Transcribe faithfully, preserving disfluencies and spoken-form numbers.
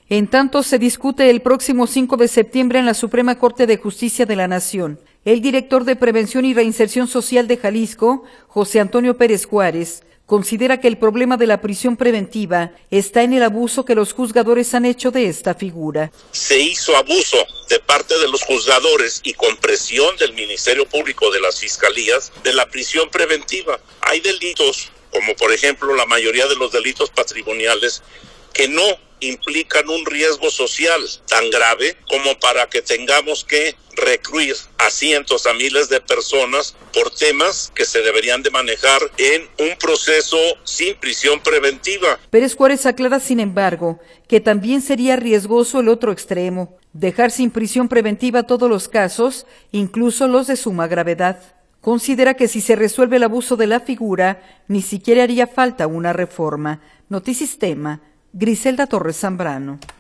En tanto, se discute el próximo cinco de septiembre en la Suprema Corte de Justicia de la Nación. El director de Prevención y Reinserción Social de Jalisco, José Antonio Pérez Juárez, considera que el problema de la prisión preventiva está en el abuso que los juzgadores han hecho de esta figura. Se hizo abuso de parte de los juzgadores y con presión del Ministerio Público, de las fiscalías, de la prisión preventiva. Hay delitos, como por ejemplo la mayoría de los delitos patrimoniales, que no implican un riesgo social tan grave como para que tengamos que recluir a cientos, a miles de personas por temas que se deberían de manejar en un proceso sin prisión preventiva. Pérez Juárez aclara, sin embargo, que también sería riesgoso el otro extremo, dejar sin prisión preventiva todos los casos, incluso los de suma gravedad. Considera que si se resuelve el abuso de la figura, ni siquiera haría falta una reforma. Notisistema, Griselda Torres Zambrano.